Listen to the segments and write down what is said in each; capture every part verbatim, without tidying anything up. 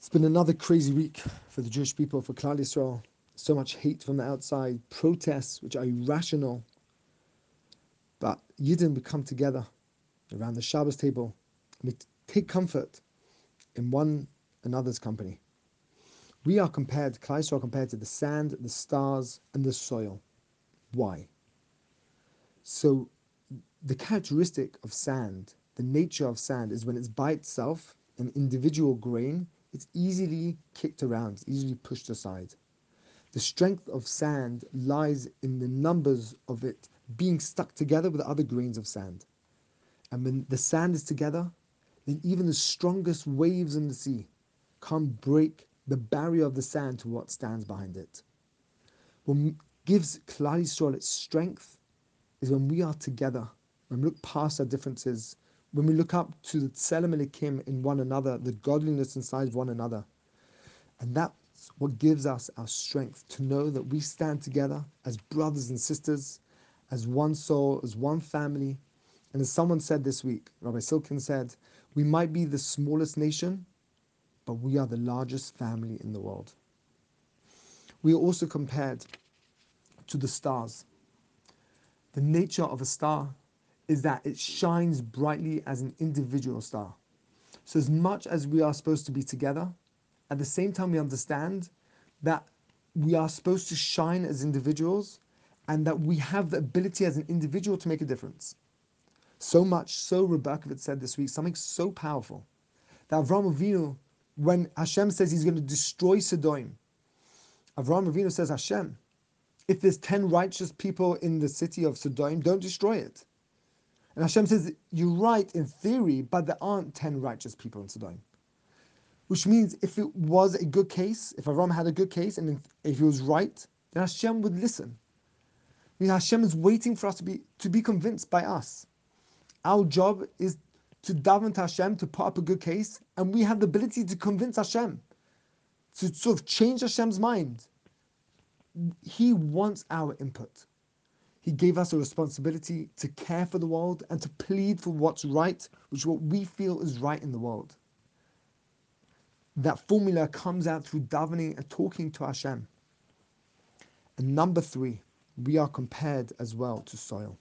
It's been another crazy week for the Jewish people, for Klal Yisrael. So much hate from the outside, protests which are irrational. But Yidden, we come together around the Shabbos table and we take comfort in one another's company. We are compared, Klal Yisrael compared to the sand, the stars, and the soil. Why? So the characteristic of sand, the nature of sand, is when it's by itself, an individual grain, it's easily kicked around, it's easily pushed aside. The strength of sand lies in the numbers of it being stuck together with other grains of sand. And when the sand is together, then even the strongest waves in the sea can't break the barrier of the sand to what stands behind it. What gives Klal Yisrael its strength is when we are together, when we look past our differences, when we look up to the Tselem Elikim in one another, the godliness inside one another. And that's what gives us our strength, to know that we stand together as brothers and sisters, as one soul, as one family. And as someone said this week, Rabbi Silkin said, we might be the smallest nation, but we are the largest family in the world. We are also compared to the stars. The nature of a star is that it shines brightly as an individual star. So as much as we are supposed to be together, at the same time we understand that we are supposed to shine as individuals and that we have the ability as an individual to make a difference. So much so, Rebbe said this week, something so powerful, that Avraham Avinu, when Hashem says he's going to destroy Sodom, Avraham Avinu says, Hashem, if there's ten righteous people in the city of Sodom, don't destroy it. And Hashem says, you're right in theory, but there aren't ten righteous people in Sodom. Which means if it was a good case, if Avraham had a good case, and if he was right, then Hashem would listen. I mean, Hashem is waiting for us to be to be convinced by us. Our job is to daven to Hashem, to put up a good case, and we have the ability to convince Hashem, to sort of change Hashem's mind. He wants our input. He gave us a responsibility to care for the world and to plead for what's right, which is what we feel is right in the world. That formula comes out through davening and talking to Hashem. And number three, we are compared as well to soil.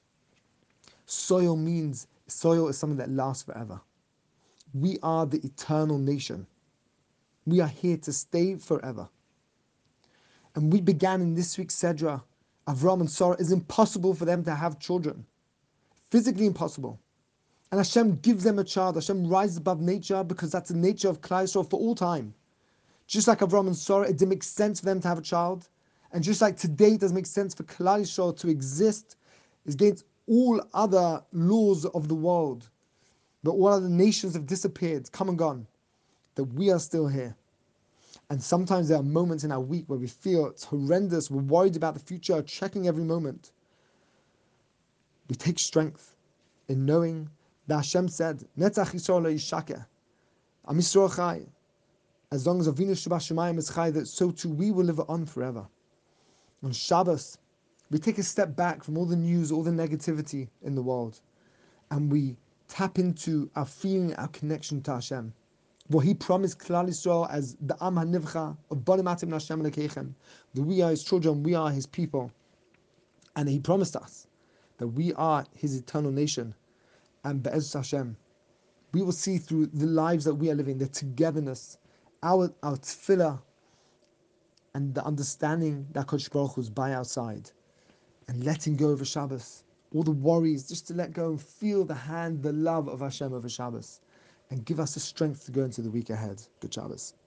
Soil means, soil is something that lasts forever. We are the eternal nation. We are here to stay forever. And we began in this week's Sedra, Avram and Sarah, it's impossible for them to have children. Physically impossible. And Hashem gives them a child. Hashem rises above nature because that's the nature of Klal Yisrael for all time. Just like Avram and Sarah, it didn't make sense for them to have a child. And just like today it doesn't make sense for Klal Yisrael to exist, it's against all other laws of the world. But all other nations have disappeared, come and gone. That we are still here. And sometimes there are moments in our week where we feel it's horrendous, we're worried about the future, checking every moment. We take strength in knowing that Hashem said, Netzach Yisrael lo yishakeh. Am Yisrael chai. As long as Avinu Shebashamayim is chai, that so too we will live on forever. On Shabbos, we take a step back from all the news, all the negativity in the world, and we tap into our feeling, our connection to Hashem. What He promised Klal Yisrael as the Am HaNivcha of Banim Atim Hashem Elokeichem, that we are His children, we are His people, and He promised us that we are His eternal nation. And Be'ez Hashem, we will see through the lives that we are living, the togetherness, our our tefillah, and the understanding that Kodesh Baruch Hu is by our side, and letting go over Shabbos, all the worries, just to let go and feel the hand, the love of Hashem over Shabbos, and give us the strength to go into the week ahead. Good Shabbos.